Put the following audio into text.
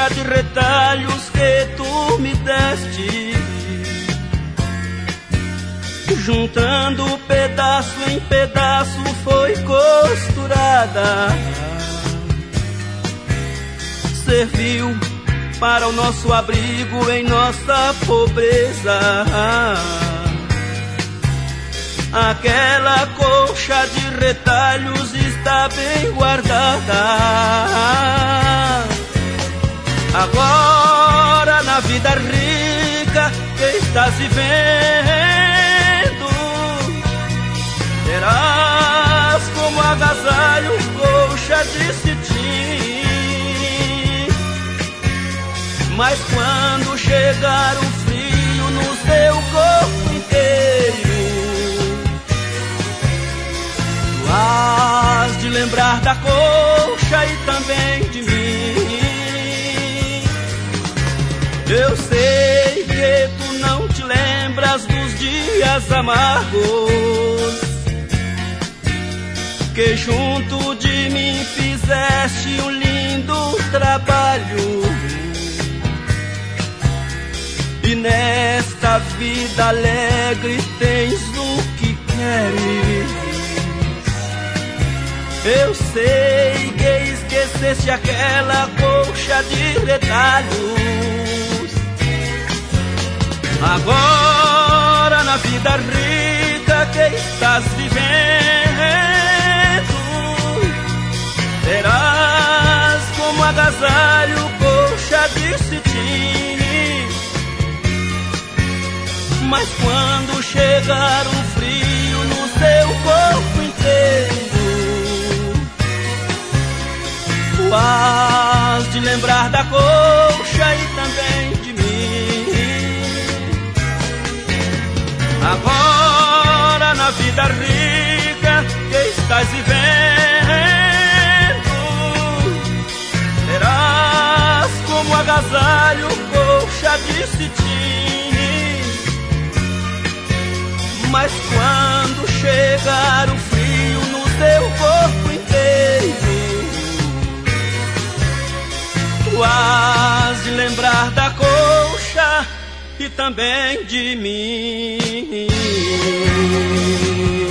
colcha de retalhos que tu me deste, juntando pedaço em pedaço foi costurada. Serviu para o nosso abrigo em nossa pobreza. Aquela colcha de retalhos está bem guardada. Agora na vida rica que estás vivendo, terás como agasalho colcha de cetim. Mas quando chegar o frio no seu corpo inteiro, hás de lembrar da colcha e também de mim. Eu sei que tu não te lembras dos dias amargos que junto de mim fizeste um lindo trabalho. E nesta vida alegre tens o que queres. Eu sei que esqueceste aquela colcha de retalhos. Agora na vida rica que estás vivendo, terás como agasalho colcha de cetim. Mas quando chegar o frio no seu corpo inteiro, hás de lembrar da colcha e também de mim. Agora na vida rica que estás vivendo, terás como agasalho colcha de cetim. Mas quando chegar o frio no seu corpo inteiro, tu hás de lembrar da colcha e também de mim.